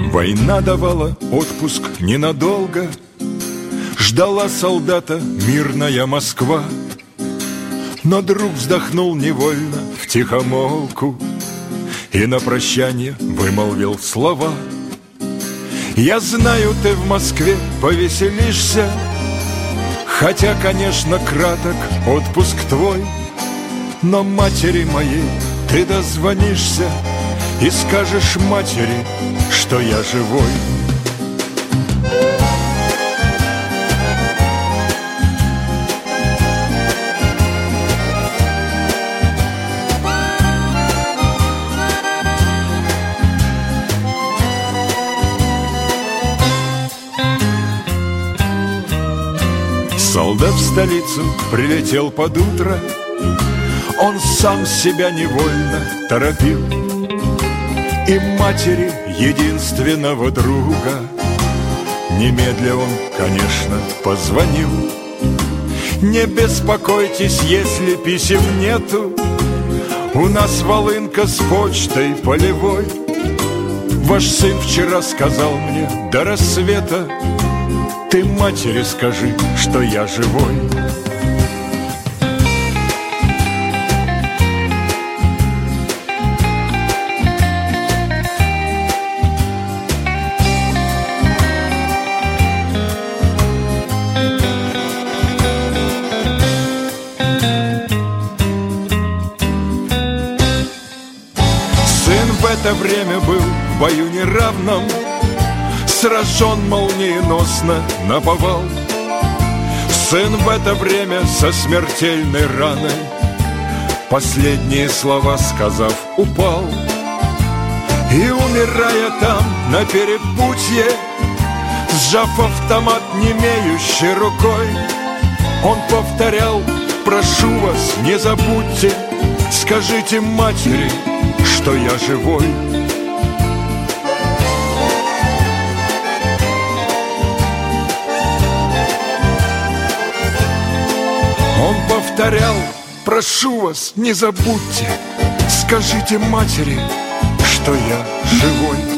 Война давала отпуск ненадолго, ждала солдата мирная Москва. Но друг вздохнул невольно втихомолку и на прощание вымолвил слова: «Я знаю, ты в Москве повеселишься, хотя, конечно, краток отпуск твой, но матери моей ты дозвонишься и скажешь матери, что я живой». Солдат в столицу прилетел под утро, он сам себя невольно торопил, и матери единственного друга немедля он, конечно, позвонил. «Не беспокойтесь, если писем нету, у нас волынка с почтой полевой. Ваш сын вчера сказал мне до рассвета: ты матери скажи, что я живой». Сын в это время был в бою неравном, сражен молниеносно наповал. Сын в это время со смертельной раной, последние слова сказав, упал. И, умирая там на перепутье, сжав автомат немеющей рукой, он повторял: прошу вас, не забудьте, скажите матери, что я живой. Он повторял: прошу вас, не забудьте, скажите матери, что я живой.